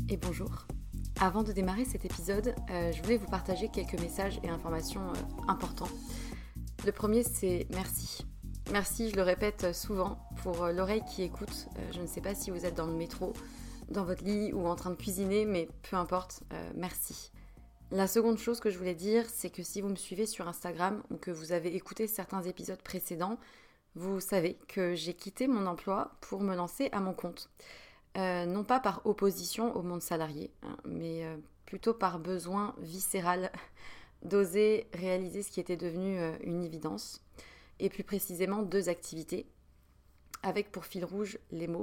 et bonjour. Avant de démarrer cet épisode, je voulais vous partager quelques messages et informations importants. Le premier, c'est merci. Merci, je le répète souvent, pour l'oreille qui écoute. Je ne sais pas si vous êtes dans le métro, dans votre lit ou en train de cuisiner, mais peu importe, merci. La seconde chose que je voulais dire, c'est que si vous me suivez sur Instagram ou que vous avez écouté certains épisodes précédents, vous savez que j'ai quitté mon emploi pour me lancer à mon compte. Non pas par opposition au monde salarié, mais plutôt par besoin viscéral d'oser réaliser ce qui était devenu une évidence, et plus précisément 2 activités, avec pour fil rouge les mots.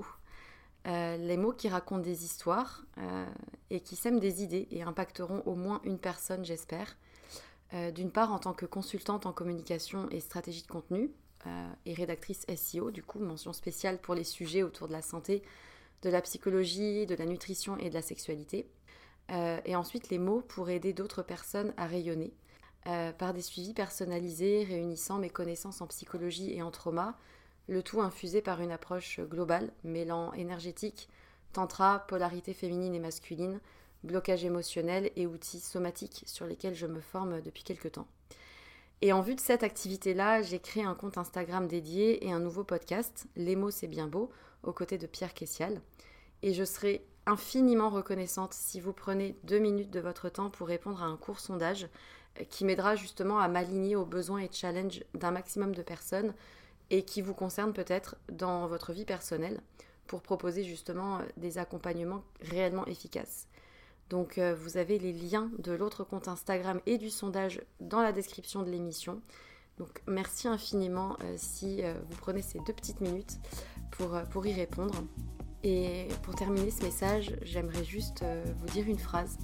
Les mots qui racontent des histoires et qui sèment des idées et impacteront au moins une personne, j'espère. D'une part, en tant que consultante en communication et stratégie de contenu, et rédactrice SEO, du coup, mention spéciale pour les sujets autour de la santé, de la psychologie, de la nutrition et de la sexualité. Et ensuite, les mots pour aider d'autres personnes à rayonner, par des suivis personnalisés réunissant mes connaissances en psychologie et en trauma, le tout infusé par une approche globale, mêlant énergétique, tantra, polarité féminine et masculine, blocage émotionnel et outils somatiques sur lesquels je me forme depuis quelques temps. Et en vue de cette activité-là, j'ai créé un compte Instagram dédié et un nouveau podcast, Les mots c'est bien beau, aux côtés de Pierre Kessial. Et je serai infiniment reconnaissante si vous prenez 2 minutes de votre temps pour répondre à un court sondage qui m'aidera justement à m'aligner aux besoins et challenges d'un maximum de personnes et qui vous concerne peut-être dans votre vie personnelle pour proposer justement des accompagnements réellement efficaces. Donc vous avez les liens de l'autre compte Instagram et du sondage dans la description de l'émission. Donc merci infiniment si vous prenez ces 2 petites minutes pour y répondre. Et pour terminer ce message, j'aimerais juste vous dire une phrase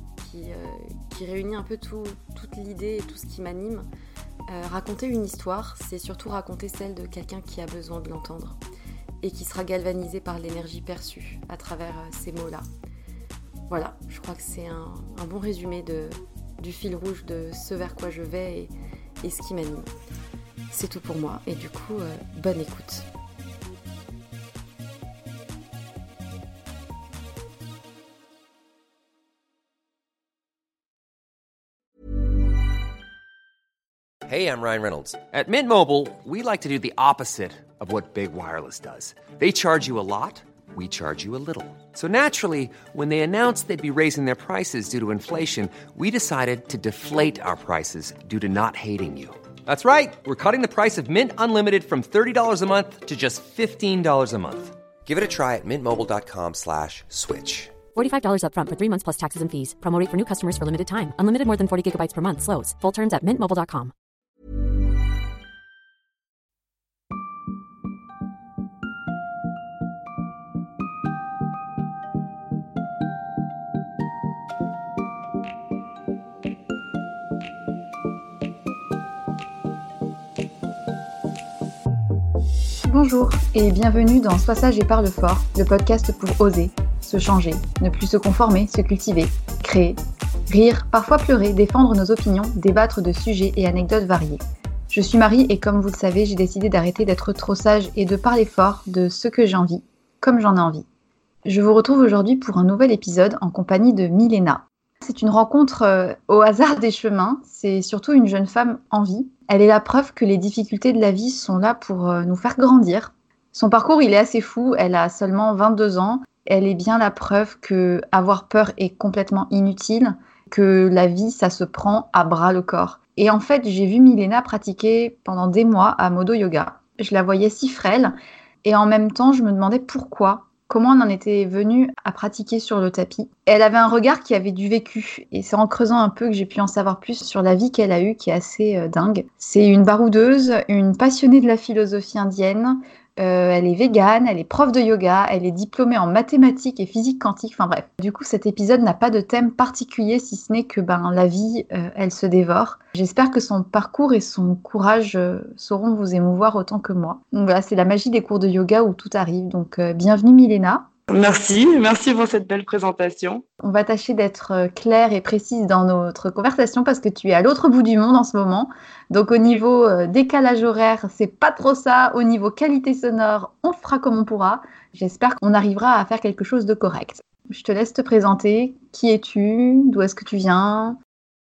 qui réunit un peu toute l'idée et tout ce qui m'anime. Raconter une histoire, c'est surtout raconter celle de quelqu'un qui a besoin de l'entendre et qui sera galvanisé par l'énergie perçue à travers ces mots-là. Voilà, je crois que c'est un bon résumé du fil rouge de ce vers quoi je vais et ce qui m'anime. C'est tout pour moi et du coup, bonne écoute. Hey, I'm Ryan Reynolds. At Mint Mobile, we like to do the opposite of what Big Wireless does. They charge you a lot, we charge you a little. So naturally, when they announced they'd be raising their prices due to inflation, we decided to deflate our prices due to not hating you. That's right. We're cutting the price of Mint Unlimited from $30 a month to just $15 a month. Give it a try at mintmobile.com/switch. $45 up front for 3 months plus taxes and fees. Promo rate for new customers for limited time. Unlimited more than 40 gigabytes per month. Slows full terms at mintmobile.com. Bonjour et bienvenue dans Sois sage et parle fort, le podcast pour oser, se changer, ne plus se conformer, se cultiver, créer, rire, parfois pleurer, défendre nos opinions, débattre de sujets et anecdotes variés. Je suis Marie et comme vous le savez, j'ai décidé d'arrêter d'être trop sage et de parler fort de ce que j'ai envie, comme j'en ai envie. Je vous retrouve aujourd'hui pour un nouvel épisode en compagnie de Milena. C'est une rencontre au hasard des chemins, c'est surtout une jeune femme en vie. Elle est la preuve que les difficultés de la vie sont là pour nous faire grandir. Son parcours, il est assez fou, elle a seulement 22 ans. Elle est bien la preuve que avoir peur est complètement inutile, que la vie, ça se prend à bras le corps. Et en fait, j'ai vu Milena pratiquer pendant des mois à Modo Yoga. Je la voyais si frêle et en même temps, je me demandais pourquoi. Comment on en était venu à pratiquer sur le tapis. Elle avait un regard qui avait du vécu et c'est en creusant un peu que j'ai pu en savoir plus sur la vie qu'elle a eue qui est assez dingue. C'est une baroudeuse, une passionnée de la philosophie indienne. Elle est végane, elle est prof de yoga, elle est diplômée en mathématiques et physique quantique, enfin bref. Du coup, cet épisode n'a pas de thème particulier si ce n'est que la vie, elle se dévore. J'espère que son parcours et son courage sauront vous émouvoir autant que moi. Donc voilà, c'est la magie des cours de yoga où tout arrive. Donc bienvenue Milena. Merci pour cette belle présentation. On va tâcher d'être claire et précise dans notre conversation parce que tu es à l'autre bout du monde en ce moment. Donc au niveau décalage horaire, c'est pas trop ça. Au niveau qualité sonore, on fera comme on pourra. J'espère qu'on arrivera à faire quelque chose de correct. Je te laisse te présenter. Qui es-tu? D'où est-ce que tu viens?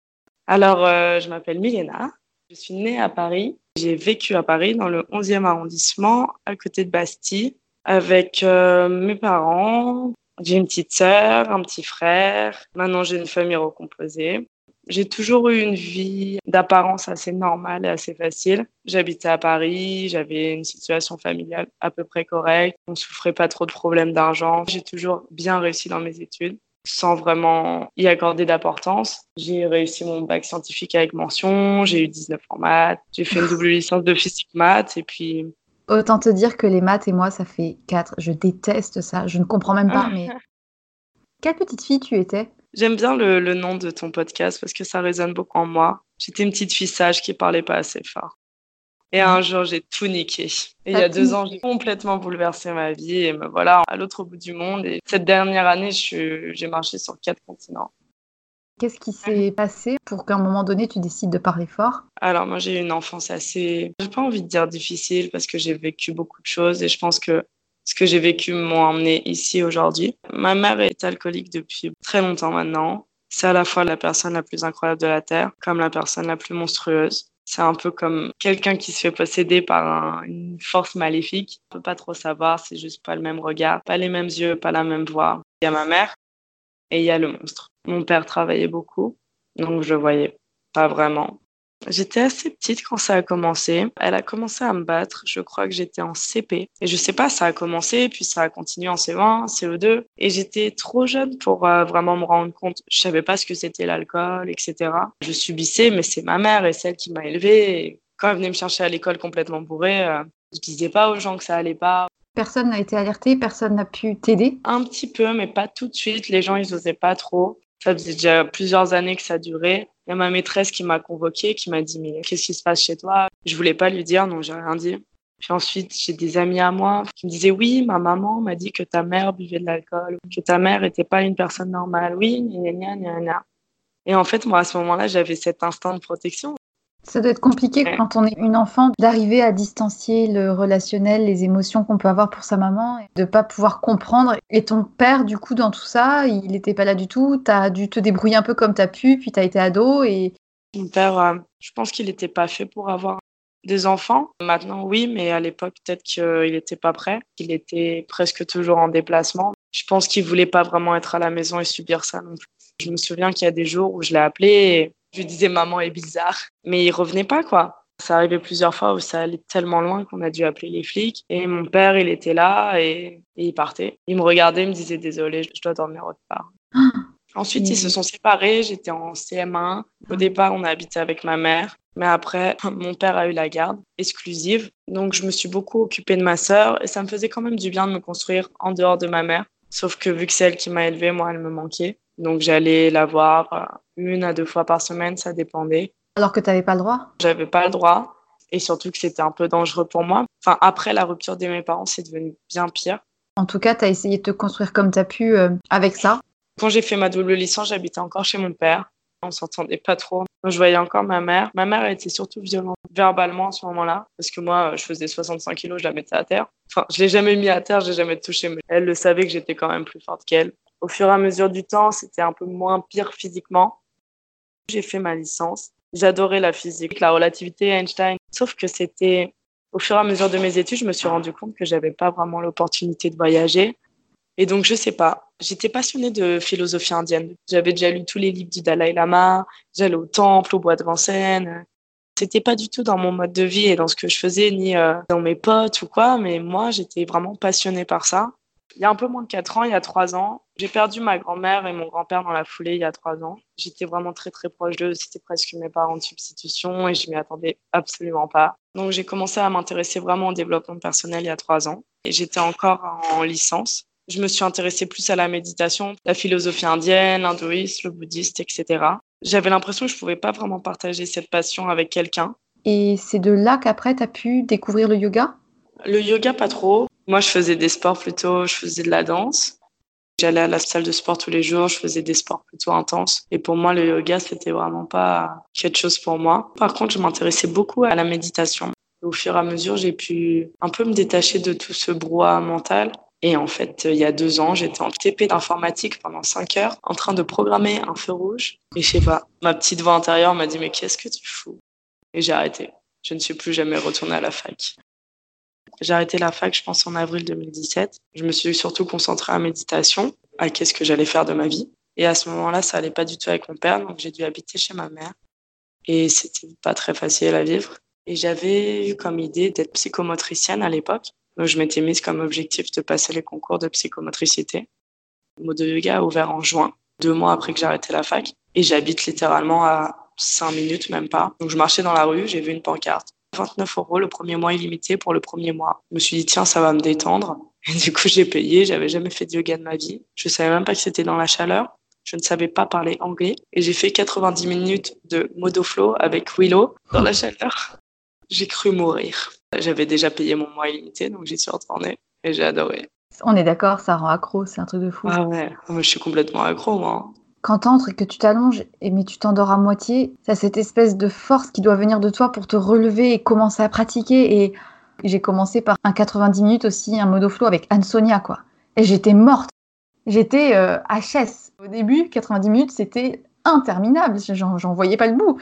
Alors, je m'appelle Milena. Je suis née à Paris. J'ai vécu à Paris dans le 11e arrondissement, à côté de Bastille, avec mes parents. J'ai une petite sœur, un petit frère. Maintenant, j'ai une famille recomposée. J'ai toujours eu une vie d'apparence assez normale et assez facile. J'habitais à Paris, j'avais une situation familiale à peu près correcte. On ne souffrait pas trop de problèmes d'argent. J'ai toujours bien réussi dans mes études, sans vraiment y accorder d'importance. J'ai réussi mon bac scientifique avec mention, j'ai eu 19 en maths, j'ai fait une double licence de physique-maths et puis... Autant te dire que les maths et moi, ça fait 4. Je déteste ça. Je ne comprends même pas, mais... Quelle petite fille tu étais? J'aime bien le nom de ton podcast parce que ça résonne beaucoup en moi. J'étais une petite fille sage qui parlait pas assez fort. Et un jour, j'ai tout niqué. Et il y a 2 ans, j'ai complètement bouleversé ma vie et me voilà à l'autre bout du monde. Et cette dernière année, j'ai marché sur 4 continents. Qu'est-ce qui s'est passé pour qu'à un moment donné, tu décides de parler fort? Alors moi, j'ai eu une enfance assez, j'ai pas envie de dire difficile parce que j'ai vécu beaucoup de choses et je pense que ce que j'ai vécu m'a emmené ici aujourd'hui. Ma mère est alcoolique depuis très longtemps maintenant. C'est à la fois la personne la plus incroyable de la Terre comme la personne la plus monstrueuse. C'est un peu comme quelqu'un qui se fait posséder par une force maléfique. On peut pas trop savoir, c'est juste pas le même regard, pas les mêmes yeux, pas la même voix. Il y a ma mère et il y a le monstre. Mon père travaillait beaucoup, donc je le voyais pas vraiment. J'étais assez petite quand ça a commencé. Elle a commencé à me battre. Je crois que j'étais en CP. Et je sais pas, ça a commencé, puis ça a continué en CE1, CE2. Et j'étais trop jeune pour vraiment me rendre compte. Je savais pas ce que c'était l'alcool, etc. Je subissais, mais c'est ma mère et celle qui m'a élevée. Et quand elle venait me chercher à l'école complètement bourrée, je disais pas aux gens que ça allait pas. Personne n'a été alerté, personne n'a pu t'aider? Un petit peu, mais pas tout de suite. Les gens, ils osaient pas trop. Ça faisait déjà plusieurs années que ça durait. Il y a ma maîtresse qui m'a convoquée, qui m'a dit « Mais qu'est-ce qui se passe chez toi ?» Je voulais pas lui dire, donc j'ai rien dit. Puis ensuite, j'ai des amis à moi qui me disaient « Oui, ma maman m'a dit que ta mère buvait de l'alcool, que ta mère était pas une personne normale. Oui, gna gna gna gna. » Et en fait, moi, à ce moment-là, j'avais cet instinct de protection. Ça doit être compliqué quand on est une enfant d'arriver à distancier le relationnel, les émotions qu'on peut avoir pour sa maman, et de pas pouvoir comprendre. Et ton père, du coup, dans tout ça, il n'était pas là du tout. T'as dû te débrouiller un peu comme t'as pu, puis t'as été ado et... Mon père, je pense qu'il n'était pas fait pour avoir des enfants. Maintenant, oui, mais à l'époque, peut-être qu'il n'était pas prêt. Il était presque toujours en déplacement. Je pense qu'il voulait pas vraiment être à la maison et subir ça non plus. Je me souviens qu'il y a des jours où je l'ai appelé et je lui disais « Maman est bizarre », mais il revenait pas, quoi. Ça arrivait plusieurs fois où ça allait tellement loin qu'on a dû appeler les flics. Et mon père, il était là et il partait. Il me regardait, il me disait « Désolé, je dois dormir autre part ». Ensuite, ils se sont séparés. J'étais en CM1. Au départ, on a habité avec ma mère. Mais après, mon père a eu la garde exclusive. Donc, je me suis beaucoup occupée de ma sœur. Et ça me faisait quand même du bien de me construire en dehors de ma mère. Sauf que vu que c'est elle qui m'a élevée, moi, elle me manquait. Donc, j'allais la voir 1 à 2 fois par semaine. Ça dépendait. Alors que t'avais pas le droit? J'avais pas le droit. Et surtout que c'était un peu dangereux pour moi. Enfin, après la rupture de mes parents, c'est devenu bien pire. En tout cas, t'as essayé de te construire comme t'as pu avec ça. Quand j'ai fait ma double licence, j'habitais encore chez mon père. On s'entendait pas trop. Je voyais encore ma mère. Ma mère, elle était surtout violente verbalement à ce moment-là. Parce que moi, je faisais 65 kilos, je la mettais à terre. Enfin, je l'ai jamais mis à terre, je l'ai jamais touché. Mais elle le savait que j'étais quand même plus forte qu'elle. Au fur et à mesure du temps, c'était un peu moins pire physiquement. J'ai fait ma licence. J'adorais la physique, la relativité, Einstein. Sauf que c'était, au fur et à mesure de mes études, je me suis rendu compte que j'avais pas vraiment l'opportunité de voyager. Et donc, je sais pas, j'étais passionnée de philosophie indienne. J'avais déjà lu tous les livres du Dalai Lama, j'allais au temple, au bois de Vincennes. C'était pas du tout dans mon mode de vie et dans ce que je faisais, ni dans mes potes ou quoi, mais moi, j'étais vraiment passionnée par ça. Il y a un peu moins de 4 ans, il y a 3 ans, j'ai perdu ma grand-mère et mon grand-père dans la foulée il y a 3 ans. J'étais vraiment très, très proche d'eux. C'était presque mes parents de substitution et je m'y attendais absolument pas. Donc, j'ai commencé à m'intéresser vraiment au développement personnel il y a 3 ans et j'étais encore en licence. Je me suis intéressée plus à la méditation, la philosophie indienne, l'hindouisme, le bouddhiste, etc. J'avais l'impression que je pouvais pas vraiment partager cette passion avec quelqu'un. Et c'est de là qu'après, tu as pu découvrir le yoga? Le yoga, pas trop. Moi, je faisais des sports plutôt, je faisais de la danse. J'allais à la salle de sport tous les jours, je faisais des sports plutôt intenses. Et pour moi, le yoga, c'était vraiment pas quelque chose pour moi. Par contre, je m'intéressais beaucoup à la méditation. Au fur et à mesure, j'ai pu un peu me détacher de tout ce brouhaha mental Et en fait, il y a 2 ans, j'étais en TP d'informatique pendant 5 heures en train de programmer un feu rouge. Et je sais pas, ma petite voix intérieure m'a dit « Mais qu'est-ce que tu fous ?» Et j'ai arrêté. Je ne suis plus jamais retournée à la fac. J'ai arrêté la fac, je pense, en avril 2017. Je me suis surtout concentrée à la méditation, à qu'est-ce que j'allais faire de ma vie. Et à ce moment-là, ça allait pas du tout avec mon père, donc j'ai dû habiter chez ma mère. Et c'était pas très facile à vivre. Et j'avais eu comme idée d'être psychomotricienne à l'époque. Donc je m'étais mise comme objectif de passer les concours de psychomotricité. Modo Yoga a ouvert en juin, 2 mois après que j'ai arrêté la fac. Et j'habite littéralement à 5 minutes, même pas. Donc je marchais dans la rue, j'ai vu une pancarte. 29 € le premier mois illimité pour le premier mois. Je me suis dit, tiens, ça va me détendre. Et du coup, j'ai payé. J'avais jamais fait de yoga de ma vie. Je savais même pas que c'était dans la chaleur. Je ne savais pas parler anglais. Et j'ai fait 90 minutes de Modo Flow avec Willow dans la chaleur. J'ai cru mourir. J'avais déjà payé mon mois illimité, donc j'y suis retournée. Et j'ai adoré. On est d'accord, ça rend accro, c'est un truc de fou. Ah ouais, je suis complètement accro, moi. Quand t'entres et que tu t'allonges, mais tu t'endors à moitié, t'as cette espèce de force qui doit venir de toi pour te relever et commencer à pratiquer. Et j'ai commencé par un 90 minutes aussi, un Modo Flow avec Anne-Sonia, quoi. Et j'étais morte. J'étais HS. Au début, 90 minutes, c'était interminable. J'en voyais pas le bout.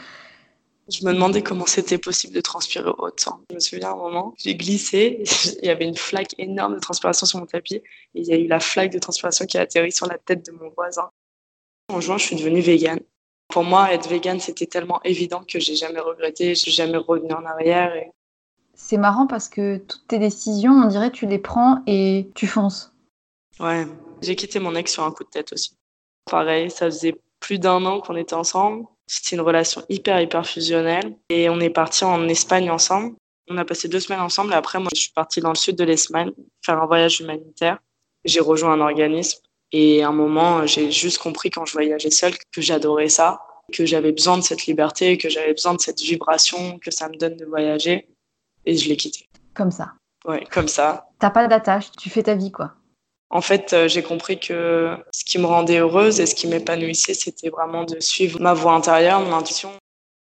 Je me demandais comment c'était possible de transpirer autant. Je me souviens à un moment, j'ai glissé, il y avait une flaque énorme de transpiration sur mon tapis et il y a eu la flaque de transpiration qui a atterri sur la tête de mon voisin. En juin, je suis devenue végane. Pour moi, être végane, c'était tellement évident que j'ai jamais regretté, je suis jamais revenue en arrière. C'est marrant parce que toutes tes décisions, on dirait tu les prends et tu fonces. Ouais, j'ai quitté mon ex sur un coup de tête aussi. Pareil, ça faisait plus d'1 an qu'on était ensemble. C'était une relation hyper fusionnelle. Et on est partis en Espagne ensemble. On a passé 2 semaines ensemble. Et après, moi, je suis partie dans le sud de l'Espagne faire un voyage humanitaire. J'ai rejoint un organisme. Et à un moment, j'ai juste compris quand je voyageais seule que j'adorais ça, que j'avais besoin de cette liberté, que j'avais besoin de cette vibration que ça me donne de voyager. Et je l'ai quitté. Comme ça. Ouais, comme ça. T'as pas d'attache, tu fais ta vie, quoi. En fait, j'ai compris que ce qui me rendait heureuse et ce qui m'épanouissait, c'était vraiment de suivre ma voix intérieure, mon intuition.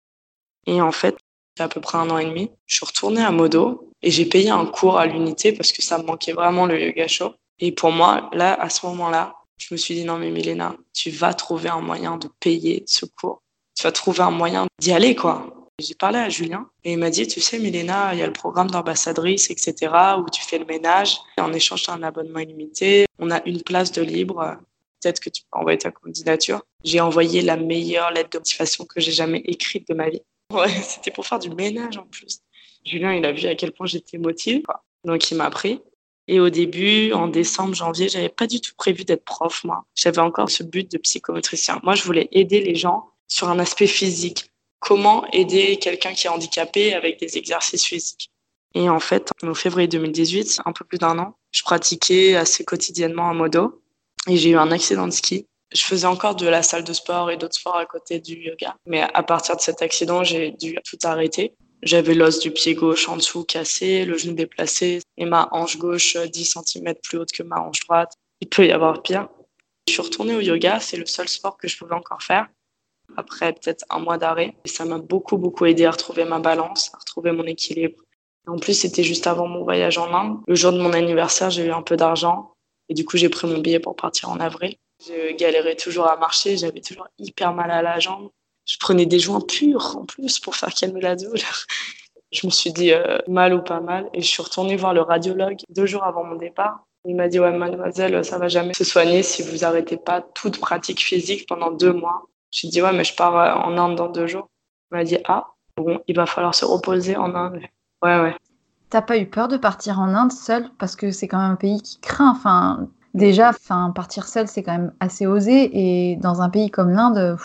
Et en fait, il y a à peu près 1 an et demi, je suis retournée à Modo et j'ai payé un cours à l'unité parce que ça me manquait vraiment le yoga show. Et pour moi, là, à ce moment-là, je me suis dit non mais Milena, tu vas trouver un moyen de payer ce cours. Tu vas trouver un moyen d'y aller, quoi. J'ai parlé à Julien et il m'a dit, tu sais, Milena, il y a le programme d'ambassadrice, etc., où tu fais le ménage. Et en échange, tu as un abonnement illimité. On a une place de libre. Peut-être que tu peux envoyer ta candidature. J'ai envoyé la meilleure lettre de motivation que j'ai jamais écrite de ma vie. Ouais, c'était pour faire du ménage en plus. Julien, il a vu à quel point j'étais motivée, quoi. Donc, il m'a pris. Et au début, en décembre, janvier, j'avais pas du tout prévu d'être prof, moi. J'avais encore ce but de psychomotricien. Moi, je voulais aider les gens sur un aspect physique. Comment aider quelqu'un qui est handicapé avec des exercices physiques. Et en fait, en février 2018, un peu plus d'1 an, je pratiquais assez quotidiennement un Modo et j'ai eu un accident de ski. Je faisais encore de la salle de sport et d'autres sports à côté du yoga. Mais à partir de cet accident, j'ai dû tout arrêter. J'avais l'os du pied gauche en dessous cassé, le genou déplacé et ma hanche gauche 10 cm plus haute que ma hanche droite. Il peut y avoir pire. Je suis retournée au yoga, c'est le seul sport que je pouvais encore faire. Après peut-être 1 mois d'arrêt. Et ça m'a beaucoup aidé à retrouver ma balance, à retrouver mon équilibre. Et en plus, c'était juste avant mon voyage en Inde. Le jour de mon anniversaire, j'ai eu un peu d'argent. Et du coup, j'ai pris mon billet pour partir en avril. Je galérais toujours à marcher. J'avais toujours hyper mal à la jambe. Je prenais des joints purs en plus pour faire calmer la douleur. Je me suis dit mal ou pas mal. Et je suis retournée voir le radiologue 2 jours avant mon départ. Il m'a dit, ouais, mademoiselle, ça va jamais se soigner si vous arrêtez pas toute pratique physique pendant 2 mois. J'ai dit, ouais, mais je pars en Inde dans 2 jours. Il m'a dit, ah, bon, il va falloir se reposer en Inde. Ouais. T'as pas eu peur de partir en Inde seule? Parce que c'est quand même un pays qui craint. Enfin, déjà, partir seule, c'est quand même assez osé. Et dans un pays comme l'Inde...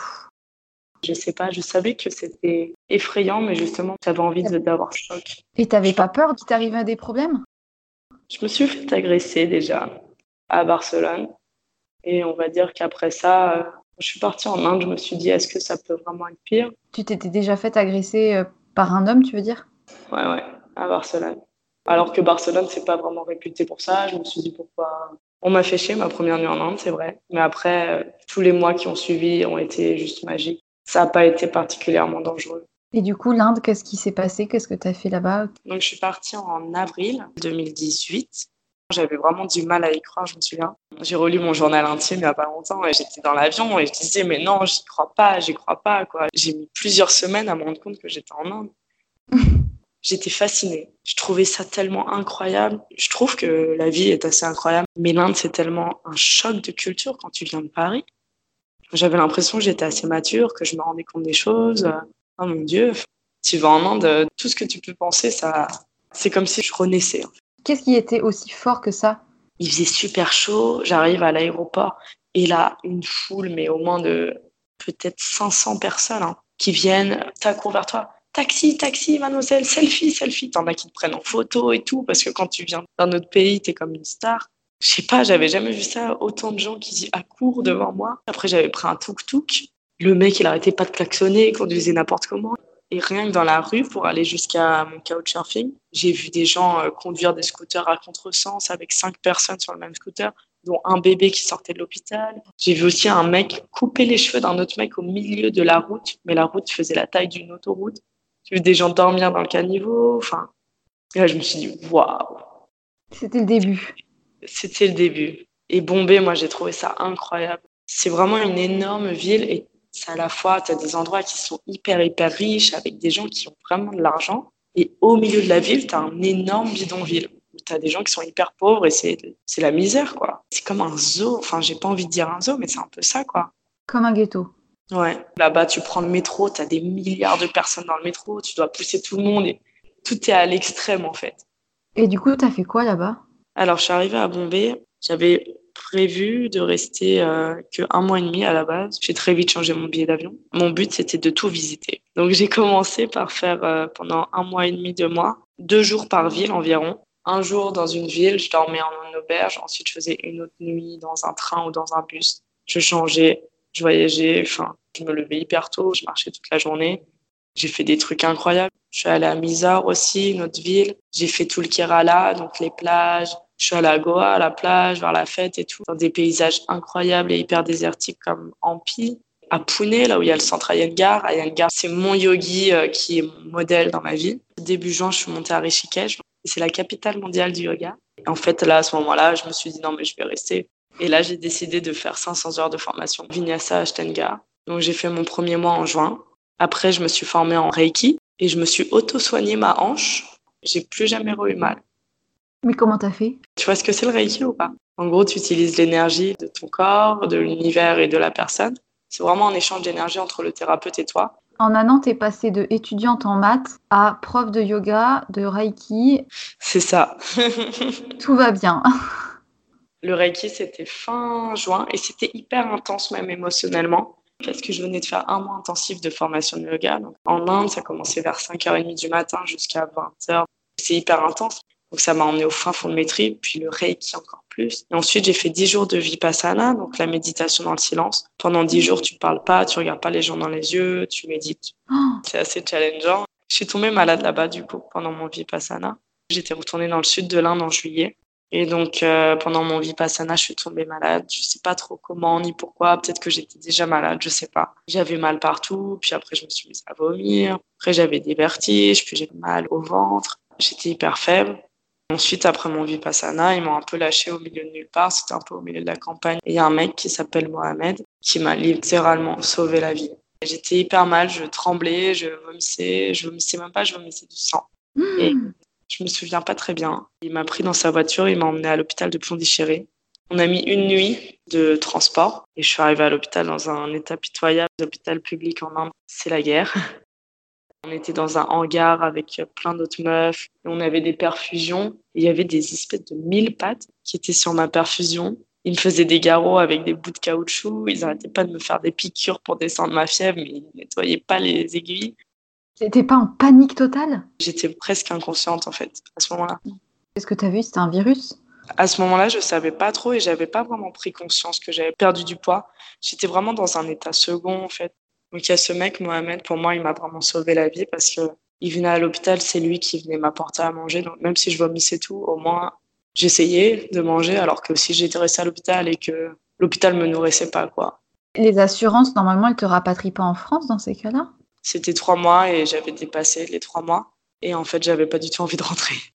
Je sais pas, je savais que c'était effrayant, mais justement, j'avais envie d'avoir choc. Et t'avais pas peur qu'il t'arrivait des problèmes? Je me suis fait agresser déjà à Barcelone. Et on va dire qu'après ça... je suis partie en Inde, je me suis dit, est-ce que ça peut vraiment être pire? Tu t'étais déjà fait agresser par un homme, tu veux dire? Ouais, à Barcelone. Alors que Barcelone, c'est pas vraiment réputé pour ça. Je me suis dit, pourquoi? On m'a fait chier ma première nuit en Inde, c'est vrai. Mais après, tous les mois qui ont suivi ont été juste magiques. Ça n'a pas été particulièrement dangereux. Et du coup, l'Inde, qu'est-ce qui s'est passé? Qu'est-ce que tu as fait là-bas? Donc, je suis partie en avril 2018. J'avais vraiment du mal à y croire, je me souviens. J'ai relu mon journal intime il n'y a pas longtemps et j'étais dans l'avion et je disais mais non, j'y crois pas, quoi. J'ai mis plusieurs semaines à me rendre compte que j'étais en Inde. J'étais fascinée. Je trouvais ça tellement incroyable. Je trouve que la vie est assez incroyable, mais l'Inde, c'est tellement un choc de culture quand tu viens de Paris. J'avais l'impression que j'étais assez mature, que je me rendais compte des choses. Oh mon Dieu, tu vas en Inde, tout ce que tu peux penser, ça, c'est comme si je renaissais. Qu'est-ce qui était aussi fort que ça? Il faisait super chaud, j'arrive à l'aéroport et là, une foule, mais au moins de peut-être 500 personnes qui viennent, t'accourent vers toi. Taxi, taxi, mademoiselle, selfie, selfie. T'en as qui te prennent en photo et tout, parce que quand tu viens d'un autre pays, t'es comme une star. Je sais pas, j'avais jamais vu ça, autant de gens qui accourent devant moi. Après, j'avais pris un tuk-tuk. Le mec, il arrêtait pas de klaxonner, il conduisait n'importe comment. Et rien que dans la rue, pour aller jusqu'à mon couchsurfing, j'ai vu des gens conduire des scooters à contresens avec 5 personnes sur le même scooter, dont un bébé qui sortait de l'hôpital. J'ai vu aussi un mec couper les cheveux d'un autre mec au milieu de la route, mais la route faisait la taille d'une autoroute. J'ai vu des gens dormir dans le caniveau. Enfin, et là, je me suis dit, waouh! C'était le début. C'était le début. Et Bombay, moi, j'ai trouvé ça incroyable. C'est vraiment une énorme ville et c'est à la fois, tu as des endroits qui sont hyper, hyper riches avec des gens qui ont vraiment de l'argent. Et au milieu de la ville, tu as un énorme bidonville où tu as des gens qui sont hyper pauvres et c'est la misère, quoi. C'est comme un zoo. Enfin, j'ai pas envie de dire un zoo, mais c'est un peu ça, quoi. Comme un ghetto. Ouais. Là-bas, tu prends le métro, tu as des milliards de personnes dans le métro, tu dois pousser tout le monde et tout est à l'extrême, en fait. Et du coup, t'as fait quoi là-bas? Alors, je suis arrivée à Bombay. J'avais prévu de rester que 1 mois et demi à la base. J'ai très vite changé mon billet d'avion. Mon but, c'était de tout visiter. Donc, j'ai commencé par faire pendant 1 mois et demi, 2 mois, 2 jours par ville environ. Un jour dans une ville, je dormais en auberge. Ensuite, je faisais une autre nuit dans un train ou dans un bus. Je changeais, je voyageais. Enfin, je me levais hyper tôt. Je marchais toute la journée. J'ai fait des trucs incroyables. Je suis allée à Mysore aussi, une autre ville. J'ai fait tout le Kerala, donc les plages. Je suis allée à Goa, à la plage, vers la fête et tout, dans des paysages incroyables et hyper désertiques comme Hampi. À Pune, là où il y a le centre Iyengar. Iyengar, c'est mon yogi qui est mon modèle dans ma vie. Début juin, je suis montée à Rishikesh. C'est la capitale mondiale du yoga. Et en fait, là, à ce moment-là, je me suis dit non, mais je vais rester. Et là, j'ai décidé de faire 500 heures de formation Vinyasa Ashtanga. Donc, j'ai fait mon premier mois en juin. Après, je me suis formée en Reiki et je me suis auto-soignée ma hanche. J'ai plus jamais eu mal. Mais comment t'as fait? Tu vois ce que c'est le Reiki ou pas? En gros, tu utilises l'énergie de ton corps, de l'univers et de la personne. C'est vraiment un échange d'énergie entre le thérapeute et toi. En un an, t'es passée de étudiante en maths à prof de yoga, de Reiki. C'est ça. Tout va bien. Le Reiki, c'était fin juin et c'était hyper intense même émotionnellement. Parce que je venais de faire 1 mois intensif de formation de yoga. Donc, en Inde, ça commençait vers 5h30 du matin jusqu'à 20h. C'est hyper intense. Donc, ça m'a emmenée au fin fond de mes tripes, puis le Reiki encore plus. Et ensuite, j'ai fait 10 jours de Vipassana, donc la méditation dans le silence. Pendant 10 jours, tu ne parles pas, tu ne regardes pas les gens dans les yeux, tu médites. C'est assez challengeant. Je suis tombée malade là-bas, du coup, pendant mon Vipassana. J'étais retournée dans le sud de l'Inde en juillet. Et donc, pendant mon Vipassana, je suis tombée malade. Je sais pas trop comment ni pourquoi. Peut-être que j'étais déjà malade, je sais pas. J'avais mal partout. Puis après, je me suis mise à vomir. Après, j'avais des vertiges. Puis j'ai mal au ventre. J'étais hyper faible. Ensuite, après mon Vipassana, ils m'ont un peu lâché au milieu de nulle part. C'était un peu au milieu de la campagne. Et il y a un mec qui s'appelle Mohamed qui m'a littéralement sauvé la vie. J'étais hyper mal. Je tremblais, je vomissais. Je vomissais même pas, je vomissais du sang. Et je me souviens pas très bien. Il m'a pris dans sa voiture, il m'a emmené à l'hôpital de Pondichéry. On a mis une nuit de transport et je suis arrivée à l'hôpital dans un état pitoyable. L'hôpital public en Inde, c'est la guerre. On était dans un hangar avec plein d'autres meufs. Et on avait des perfusions. Il y avait des espèces de 1000 pattes qui étaient sur ma perfusion. Ils me faisaient des garrots avec des bouts de caoutchouc. Ils n'arrêtaient pas de me faire des piqûres pour descendre ma fièvre, mais ils ne nettoyaient pas les aiguilles. T'étais pas en panique totale? J'étais presque inconsciente en fait, à ce moment-là. Qu'est-ce que t'as vu? C'était un virus? À ce moment-là, je savais pas trop et j'avais pas vraiment pris conscience que j'avais perdu du poids. J'étais vraiment dans un état second en fait. Donc il y a ce mec, Mohamed, pour moi, il m'a vraiment sauvé la vie parce que il venait à l'hôpital, c'est lui qui venait m'apporter à manger. Donc même si je vomissais tout, au moins j'essayais de manger alors que si j'étais restée à l'hôpital et que l'hôpital me nourrissait pas quoi. Les assurances, normalement, elles te rapatrient pas en France dans ces cas-là? C'était 3 mois et j'avais dépassé les 3 mois et en fait, j'avais pas du tout envie de rentrer.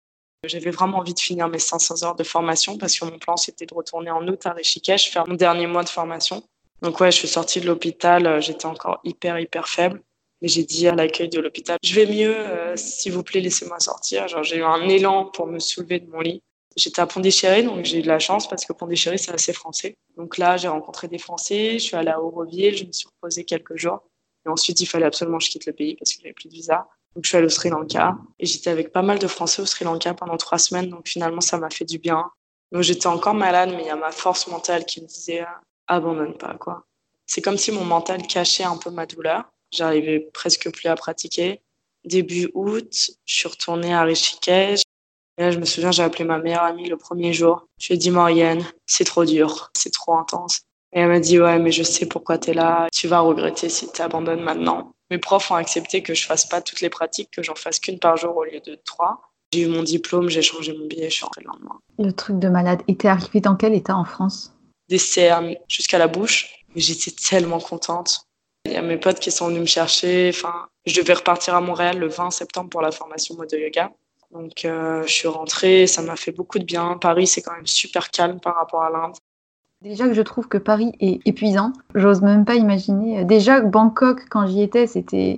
J'avais vraiment envie de finir mes 500 heures de formation parce que mon plan, c'était de retourner en août à Rishikesh, faire mon dernier mois de formation. Donc ouais, je suis sortie de l'hôpital, j'étais encore hyper faible. Mais j'ai dit à l'accueil de l'hôpital, je vais mieux, s'il vous plaît, laissez-moi sortir. Genre, j'ai eu un élan pour me soulever de mon lit. J'étais à Pondichéry, donc j'ai eu de la chance parce que Pondichéry, c'est assez français. Donc là, j'ai rencontré des Français, je suis allée à Auroville, je me suis reposée quelques jours. Et ensuite, il fallait absolument que je quitte le pays parce que j'avais plus de visa. Donc je suis allée au Sri Lanka et j'étais avec pas mal de Français au Sri Lanka pendant 3 semaines. Donc finalement, ça m'a fait du bien. Donc j'étais encore malade, mais il y a ma force mentale qui me disait abandonne pas, quoi. C'est comme si mon mental cachait un peu ma douleur. J'arrivais presque plus à pratiquer. Début août, je suis retournée à Rishikesh. Et là, je me souviens, j'ai appelé ma meilleure amie le premier jour. Je lui ai dit, Maurienne, c'est trop dur, c'est trop intense. Et elle m'a dit, ouais, mais je sais pourquoi t'es là. Tu vas regretter si t'abandonnes maintenant. Mes profs ont accepté que je fasse pas toutes les pratiques, que j'en fasse qu'une par jour au lieu de 3. J'ai eu mon diplôme, j'ai changé mon billet, je suis rentrée le lendemain. Le truc de malade. Et t'es arrivée dans quel état en France? Des cernes jusqu'à la bouche. Mais j'étais tellement contente. Il y a mes potes qui sont venus me chercher. Enfin, je devais repartir à Montréal le 20 septembre pour la formation Modo Yoga. Donc, je suis rentrée, ça m'a fait beaucoup de bien. Paris, c'est quand même super calme par rapport à l'Inde. Déjà que je trouve que Paris est épuisant, j'ose même pas imaginer. Déjà que Bangkok, quand j'y étais, c'était...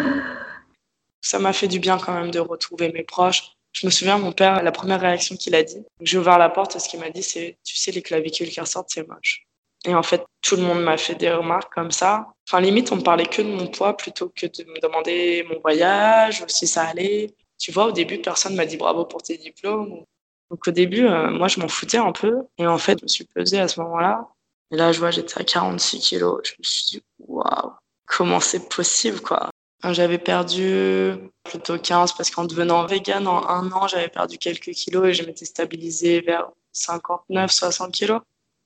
Ça m'a fait du bien quand même de retrouver mes proches. Je me souviens, mon père, la première réaction qu'il a dit, j'ai ouvert la porte et ce qu'il m'a dit, c'est « Tu sais, les clavicules qui ressortent, c'est moche ». Et en fait, tout le monde m'a fait des remarques comme ça. Enfin, limite, on me parlait que de mon poids plutôt que de me demander mon voyage, si ça allait. Tu vois, au début, personne m'a dit bravo pour tes diplômes. Donc au début, moi, je m'en foutais un peu. Et en fait, je me suis pesée à ce moment-là. Et là, je vois, j'étais à 46 kilos. Je me suis dit, waouh, comment c'est possible, quoi. J'avais perdu plutôt 15 parce qu'en devenant végane, en 1 an, j'avais perdu quelques kilos et je m'étais stabilisée vers 59, 60 kilos.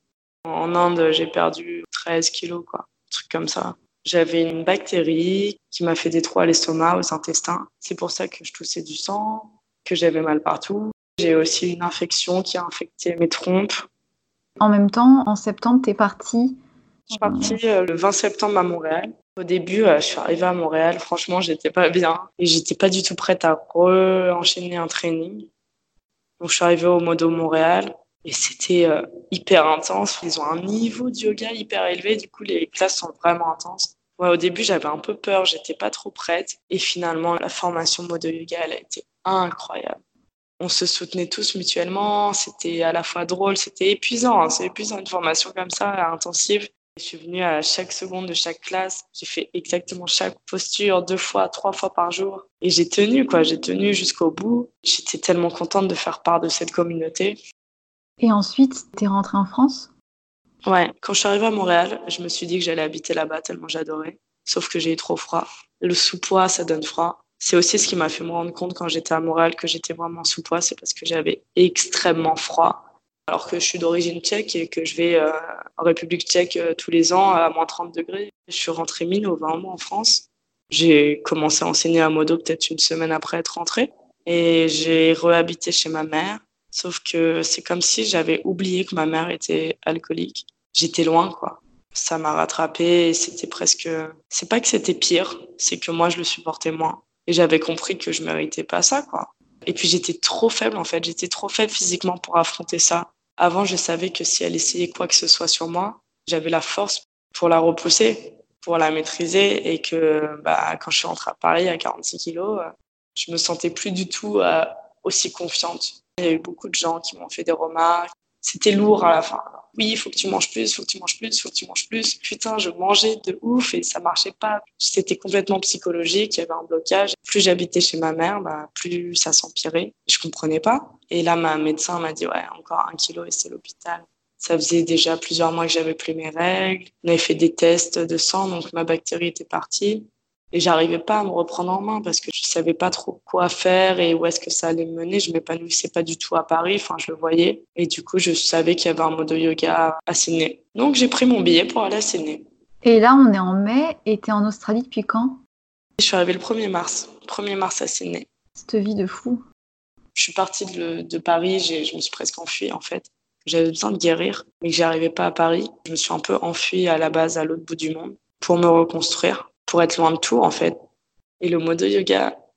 En Inde, j'ai perdu 13 kilos, quoi. Un truc comme ça. J'avais une bactérie qui m'a fait des trous à l'estomac, aux intestins. C'est pour ça que je toussais du sang, que j'avais mal partout. J'ai aussi une infection qui a infecté mes trompes. En même temps, en septembre, t'es partie. Je suis partie le 20 septembre à Montréal. Au début, je suis arrivée à Montréal. Franchement, j'étais pas bien. Et j'étais pas du tout prête à enchaîner un training. Donc, je suis arrivée au Modo Montréal. Et c'était hyper intense. Ils ont un niveau de yoga hyper élevé. Du coup, les classes sont vraiment intenses. Ouais, au début, j'avais un peu peur. J'étais pas trop prête. Et finalement, la formation Modo Yoga, elle a été incroyable. On se soutenait tous mutuellement. C'était à la fois drôle, c'était épuisant. C'est épuisant une formation comme ça, intensive. Je suis venue à chaque seconde de chaque classe. J'ai fait exactement chaque posture 2 fois, 3 fois par jour. Et j'ai tenu, quoi. J'ai tenu jusqu'au bout. J'étais tellement contente de faire part de cette communauté. Et ensuite, t'es rentrée en France? Ouais, quand je suis arrivée à Montréal, je me suis dit que j'allais habiter là-bas tellement j'adorais. Sauf que j'ai eu trop froid. Le sous-poids, ça donne froid. C'est aussi ce qui m'a fait me rendre compte quand j'étais à Montréal que j'étais vraiment sous-poids, c'est parce que j'avais extrêmement froid. Alors que je suis d'origine tchèque et que je vais en République tchèque tous les ans à moins 30 degrés. Je suis rentrée mi-novembre en France. J'ai commencé à enseigner à Modo peut-être une semaine après être rentrée. Et j'ai réhabité chez ma mère. Sauf que c'est comme si j'avais oublié que ma mère était alcoolique. J'étais loin, quoi. Ça m'a rattrapée et c'était presque... C'est pas que c'était pire, c'est que moi, je le supportais moins. Et j'avais compris que je méritais pas ça, quoi. Et puis j'étais trop faible, en fait. J'étais trop faible physiquement pour affronter ça. Avant, je savais que si elle essayait quoi que ce soit sur moi, j'avais la force pour la repousser, pour la maîtriser. Et que quand je suis rentrée à Paris à 46 kilos, je me sentais plus du tout aussi confiante. Il y a eu beaucoup de gens qui m'ont fait des remarques. C'était lourd à la fin. Oui, il faut que tu manges plus, il faut que tu manges plus, il faut que tu manges plus. Putain, je mangeais de ouf et ça marchait pas. C'était complètement psychologique, il y avait un blocage. Plus j'habitais chez ma mère, plus ça s'empirait. Je comprenais pas. Et là, ma médecin m'a dit, ouais, encore 1 kilo et c'est l'hôpital. Ça faisait déjà plusieurs mois que j'avais plus mes règles. On avait fait des tests de sang, donc ma bactérie était partie. Et j'arrivais pas à me reprendre en main parce que je savais pas trop quoi faire et où est-ce que ça allait me mener. Je m'épanouissais pas du tout à Paris, enfin je le voyais. Et du coup, je savais qu'il y avait un Modo Yoga à Sydney. Donc j'ai pris mon billet pour aller à Sydney. Et là, on est en mai et t'es en Australie depuis quand? Je suis arrivée le 1er mars. 1er mars à Sydney. Cette vie de fou. Je suis partie de Paris, je me suis presque enfuie en fait. J'avais besoin de guérir, mais que j'arrivais pas à Paris. Je me suis un peu enfuie à la base à l'autre bout du monde pour me reconstruire, pour être loin de tout en fait. Et le Modo Yoga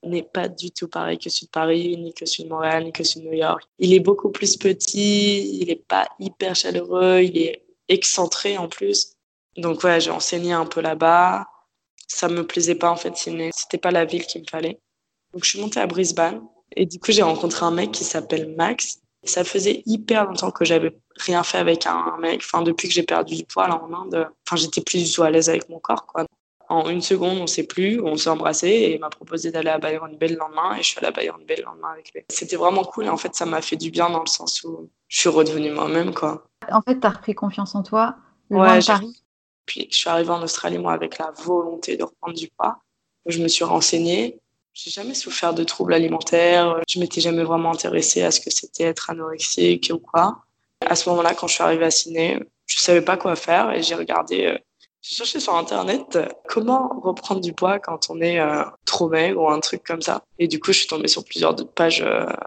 n'est pas du tout pareil que celui de Paris, ni que celui de Montréal, ni que celui de New York. Il est beaucoup plus petit, il n'est pas hyper chaleureux, il est excentré en plus. Donc ouais, j'ai enseigné un peu là-bas. Ça me plaisait pas en fait, c'était pas la ville qu'il me fallait. Donc je suis montée à Brisbane et du coup j'ai rencontré un mec qui s'appelle Max. Ça faisait hyper longtemps que j'avais rien fait avec un mec. Enfin, depuis que j'ai perdu du poids là en Inde, j'étais plus du tout à l'aise avec mon corps, quoi. En une seconde, on s'est plus, on s'est embrassé et il m'a proposé d'aller à Byron Bay le lendemain et je suis allée à Byron Bay le lendemain avec lui. C'était vraiment cool et en fait, ça m'a fait du bien dans le sens où je suis redevenue moi-même, quoi. En fait, t'as repris confiance en toi, loin Ouais, de Paris. puis je suis arrivée en Australie, moi, avec la volonté de reprendre du poids. Je me suis renseignée. J'ai jamais souffert de troubles alimentaires. Je m'étais jamais vraiment intéressée à ce que c'était être anorexique ou quoi. À ce moment-là, quand je suis arrivée à Sydney, je savais pas quoi faire et j'ai regardé, j'ai cherché sur Internet comment reprendre du poids quand on est trop maigre ou un truc comme ça. Et du coup, je suis tombée sur plusieurs pages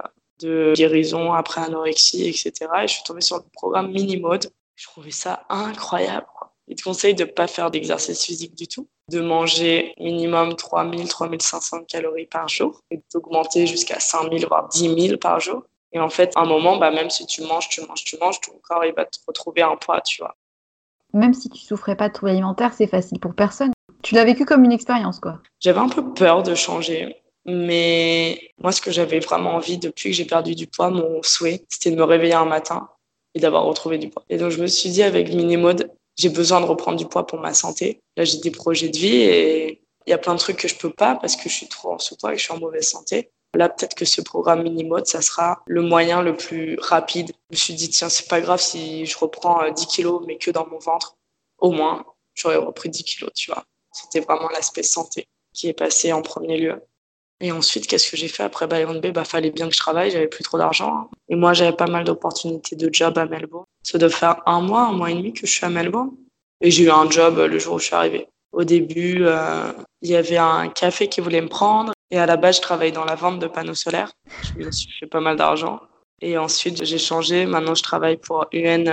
de guérison après anorexie, etc. Et je suis tombée sur le programme Minimode. Je trouvais ça incroyable, quoi. Il te conseille de ne pas faire d'exercice physique du tout, de manger minimum 3 500 calories par jour et d'augmenter jusqu'à 5 000, voire 10 000 par jour. Et en fait, à un moment, même si tu manges, ton corps, il va te retrouver un poids, tu vois. Même si tu souffrais pas de troubles alimentaires, c'est facile pour personne. Tu l'as vécu comme une expérience, quoi. J'avais un peu peur de changer. Mais moi, ce que j'avais vraiment envie depuis que j'ai perdu du poids, mon souhait, c'était de me réveiller un matin et d'avoir retrouvé du poids. Et donc, je me suis dit, avec Minimode, j'ai besoin de reprendre du poids pour ma santé. Là, j'ai des projets de vie et il y a plein de trucs que je peux pas parce que je suis trop en sous-poids et que je suis en mauvaise santé. Là, peut-être que ce programme Minimode, ça sera le moyen le plus rapide. Je me suis dit, tiens, c'est pas grave si je reprends 10 kilos, mais que dans mon ventre. Au moins, j'aurais repris 10 kilos, tu vois. C'était vraiment l'aspect santé qui est passé en premier lieu. Et ensuite, qu'est-ce que j'ai fait après Byron Bay? Fallait bien que je travaille, j'avais plus trop d'argent. Et moi, j'avais pas mal d'opportunités de job à Melbourne. Ça doit faire un mois et demi que je suis à Melbourne. Et j'ai eu un job le jour où je suis arrivée. Au début, il y avait un café qui voulait me prendre. Et à la base, je travaillais dans la vente de panneaux solaires. Je me suis fait pas mal d'argent. Et ensuite, j'ai changé. Maintenant, je travaille pour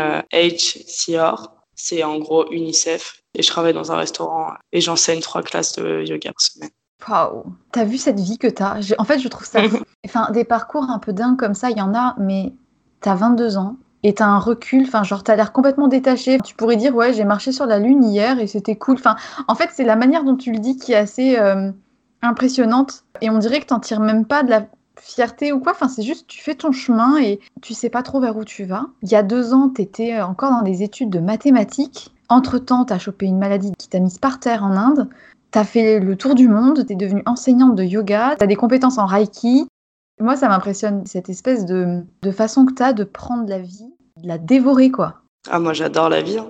UNHCR. C'est en gros UNICEF. Et je travaille dans un restaurant et j'enseigne 3 classes de yoga par semaine. Waouh, t'as vu cette vie que t'as? En fait, je trouve ça fou. Enfin, des parcours un peu dingues comme ça, il y en a, mais t'as 22 ans et t'as un recul, t'as l'air complètement détaché. Tu pourrais dire, ouais, j'ai marché sur la Lune hier et c'était cool. En fait, c'est la manière dont tu le dis qui est assez impressionnante et on dirait que t'en tires même pas de la fierté ou quoi. C'est juste, tu fais ton chemin et tu sais pas trop vers où tu vas. Il y a 2 ans, t'étais encore dans des études de mathématiques. Entre-temps, t'as chopé une maladie qui t'a mise par terre en Inde. T'as fait le tour du monde, t'es devenue enseignante de yoga, t'as des compétences en Reiki. Moi, ça m'impressionne, cette espèce de façon que t'as de prendre la vie, de la dévorer, quoi. Ah, moi, j'adore la vie.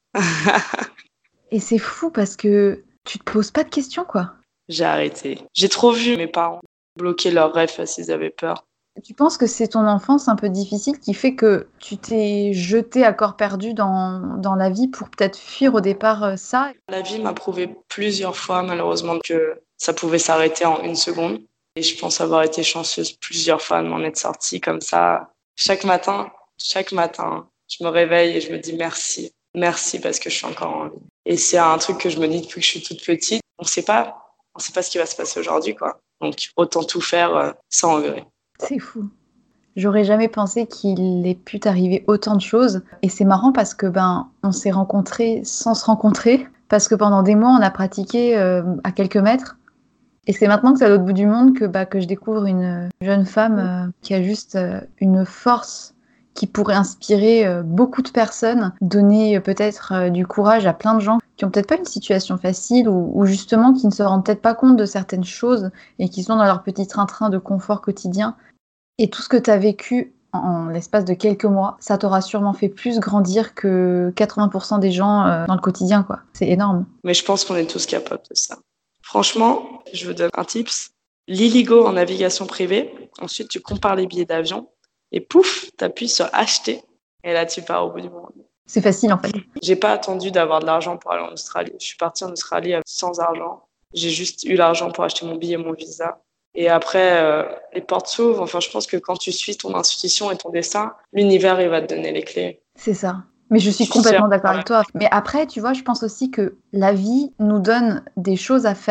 Et c'est fou parce que tu te poses pas de questions, quoi. J'ai arrêté. J'ai trop vu mes parents bloquer leurs rêves parce qu'ils avaient peur. Tu penses que c'est ton enfance un peu difficile qui fait que tu t'es jeté à corps perdu dans la vie pour peut-être fuir au départ ça? La vie m'a prouvé plusieurs fois, malheureusement, que ça pouvait s'arrêter en une seconde. Et je pense avoir été chanceuse plusieurs fois de m'en être sortie comme ça. Chaque matin, je me réveille et je me dis merci. Merci parce que je suis encore en vie. Et c'est un truc que je me dis depuis que je suis toute petite. On sait pas ce qui va se passer aujourd'hui, quoi. Donc, autant tout faire sans regret. C'est fou. J'aurais jamais pensé qu'il ait pu t'arriver autant de choses. Et c'est marrant parce que on s'est rencontrés sans se rencontrer. Parce que pendant des mois, on a pratiqué à quelques mètres. Et c'est maintenant que c'est à l'autre bout du monde que je découvre une jeune femme qui a juste une force qui pourrait inspirer beaucoup de personnes, donner peut-être du courage à plein de gens qui ont peut-être pas une situation facile ou justement qui ne se rendent peut-être pas compte de certaines choses et qui sont dans leur petit train-train de confort quotidien. Et tout ce que tu as vécu en l'espace de quelques mois, ça t'aura sûrement fait plus grandir que 80% des gens dans le quotidien, quoi. C'est énorme. Mais je pense qu'on est tous capables de ça. Franchement, je vous donne un tips. L'Illigo en navigation privée. Ensuite, tu compares les billets d'avion et pouf, t'appuies sur acheter. Et là, tu pars au bout du monde. C'est facile, en fait. J'ai pas attendu d'avoir de l'argent pour aller en Australie. Je suis partie en Australie sans argent. J'ai juste eu l'argent pour acheter mon billet et mon visa. Et après, les portes s'ouvrent. Je pense que quand tu suis ton intuition et ton destin, l'univers, il va te donner les clés. C'est ça. Mais je suis complètement d'accord avec toi. Mais après, tu vois, je pense aussi que la vie nous donne des choses à faire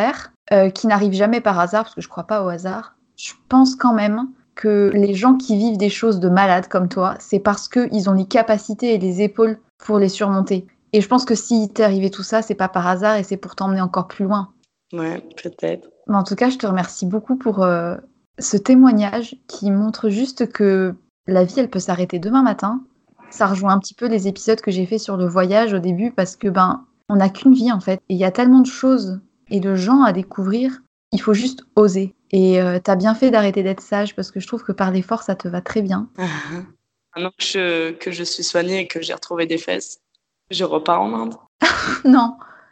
qui n'arrive jamais par hasard, parce que je crois pas au hasard, je pense quand même que les gens qui vivent des choses de malades comme toi, c'est parce qu'ils ont les capacités et les épaules pour les surmonter. Et je pense que si t'est arrivé tout ça, c'est pas par hasard et c'est pour t'emmener encore plus loin. Ouais, peut-être. Mais en tout cas, je te remercie beaucoup pour ce témoignage qui montre juste que la vie, elle peut s'arrêter demain matin. Ça rejoint un petit peu les épisodes que j'ai fait sur le voyage au début parce que on n'a qu'une vie en fait. Et il y a tellement de choses et de gens à découvrir. Il faut juste oser. Et t'as bien fait d'arrêter d'être sage parce que je trouve que par l'effort, ça te va très bien. Maintenant que je suis soignée et que j'ai retrouvé des fesses, je repars en Inde. Non.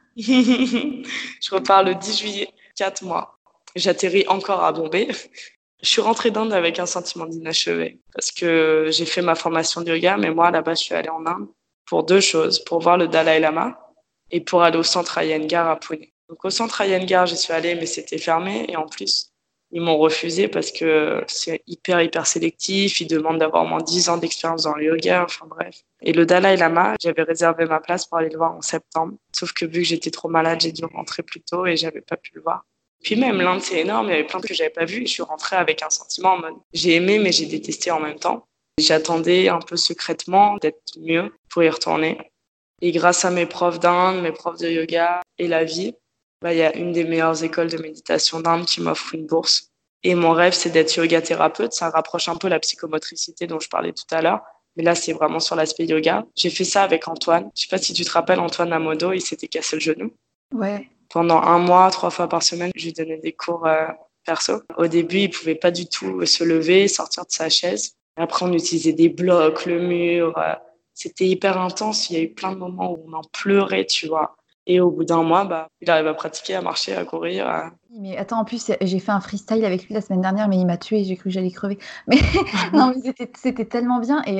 Je repars le 10 juillet, 4 mois. J'atterris encore à Bombay. Je suis rentrée d'Inde avec un sentiment d'inachevé parce que j'ai fait ma formation de yoga, mais moi, là-bas, je suis allée en Inde pour 2 choses, pour voir le Dalai Lama et pour aller au centre Iyengar à Pune. Donc au centre Iyengar, j'y suis allée, mais c'était fermé et en plus, ils m'ont refusé parce que c'est hyper sélectif. Ils demandent d'avoir au moins 10 ans d'expérience dans le yoga, enfin bref. Et le Dalai Lama, j'avais réservé ma place pour aller le voir en septembre. Sauf que vu que j'étais trop malade, j'ai dû rentrer plus tôt et j'avais pas pu le voir. Puis même, l'Inde, c'est énorme. Il y avait plein de trucs que j'avais pas vu et je suis rentrée avec un sentiment en mode j'ai aimé, mais j'ai détesté en même temps. J'attendais un peu secrètement d'être mieux pour y retourner. Et grâce à mes profs d'Inde, mes profs de yoga et la vie, il y a une des meilleures écoles de méditation d'Inde qui m'offre une bourse. Et mon rêve, c'est d'être yoga thérapeute. Ça rapproche un peu la psychomotricité dont je parlais tout à l'heure. Mais là, c'est vraiment sur l'aspect yoga. J'ai fait ça avec Antoine. Je sais pas si tu te rappelles, Antoine Amodo, il s'était cassé le genou. Ouais. Pendant 1 mois, 3 fois par semaine, je lui donnais des cours perso. Au début, il pouvait pas du tout se lever, sortir de sa chaise. Après, on utilisait des blocs, le mur. C'était hyper intense. Il y a eu plein de moments où on en pleurait, tu vois. Et au bout d'1 mois, il arrive à pratiquer, à marcher, à courir. Mais attends, en plus, j'ai fait un freestyle avec lui la semaine dernière, mais il m'a tuée, j'ai cru que j'allais crever. Mais non, mais c'était tellement bien. Et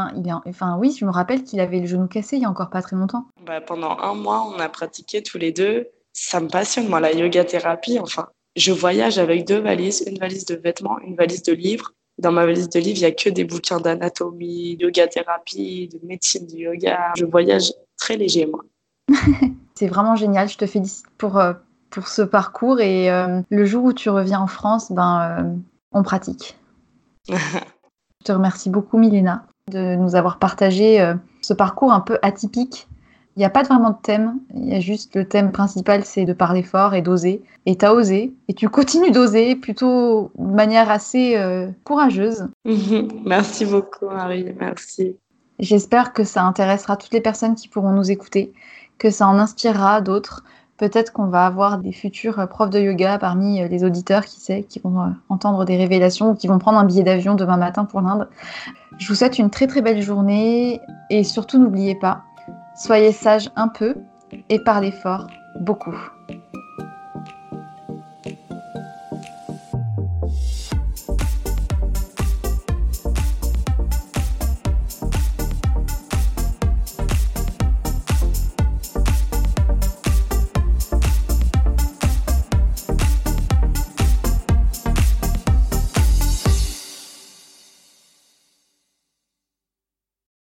oui, je me rappelle qu'il avait le genou cassé il y a encore pas très longtemps. Pendant 1 mois, on a pratiqué tous les deux. Ça me passionne, moi, la yoga thérapie. Enfin, je voyage avec 2 valises, une valise de vêtements, une valise de livres. Dans ma valise de livres, il n'y a que des bouquins d'anatomie, de yoga thérapie, de médecine du yoga. Je voyage très léger, moi. C'est vraiment génial. Je te félicite pour ce parcours. Et le jour où tu reviens en France, on pratique. Je te remercie beaucoup, Milena, de nous avoir partagé ce parcours un peu atypique. Il n'y a pas vraiment de thème. Il y a juste le thème principal, c'est de parler fort et d'oser. Et tu as osé. Et tu continues d'oser, plutôt de manière assez courageuse. Merci beaucoup, Marie. Merci. J'espère que ça intéressera toutes les personnes qui pourront nous écouter, que ça en inspirera d'autres. Peut-être qu'on va avoir des futurs profs de yoga parmi les auditeurs, qui sait, qui vont entendre des révélations ou qui vont prendre un billet d'avion demain matin pour l'Inde. Je vous souhaite une très très belle journée et surtout n'oubliez pas, soyez sages un peu et parlez fort beaucoup.